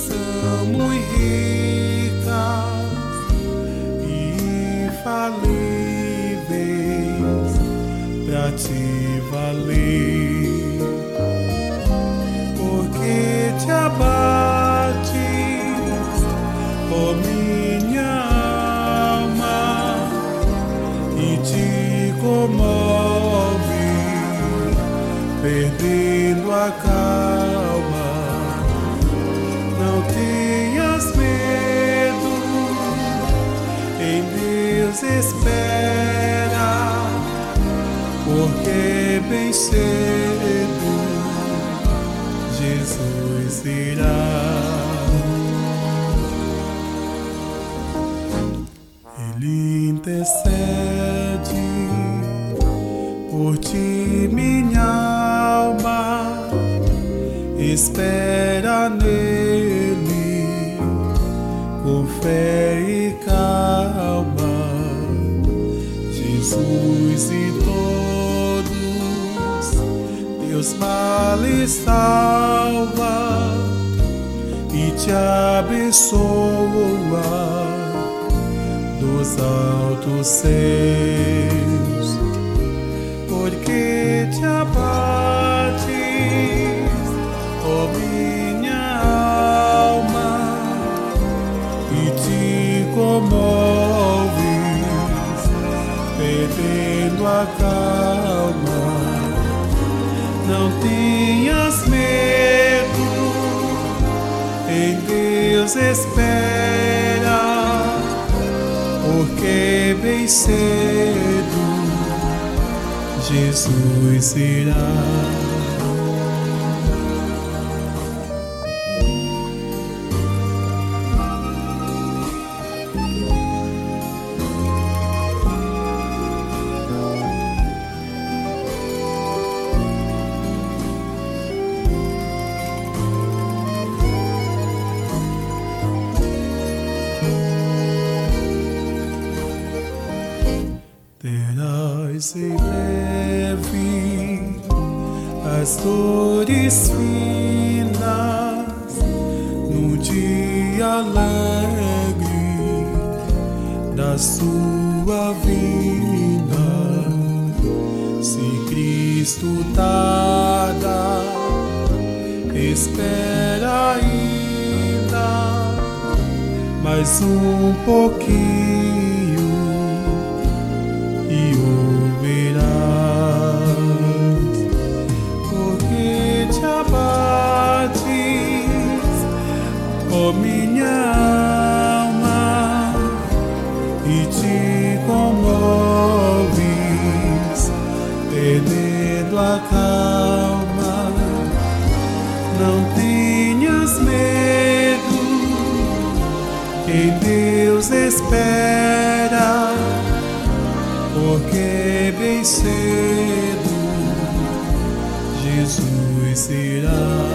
são muito ricas e infalíveis pra te valer, porque te abates, ó minha alma, e te comove, perdendo a calma. Não tenhas medo, em Deus espera, porque bem cedo Jesus irá. Ele intercede por ti, minha alma, espera nele com fé e calma. Jesus e todos teus males salva e te abençoa dos altos céus, porque te abates, ó minha alma, e te comoves, perdendo a calma. Não tenhas medo, em Deus espera, porque bem cedo Jesus irá. Terás em breve as dores finas no dia alegre da sua vinda. Se Cristo tarda, espera ainda mais um pouquinho e ouvirás, porque te abates, ó minha alma, e te comoves, perdendo a calma. Não tenhas medo, em Deus espera, porque bem cedo Jesus irá.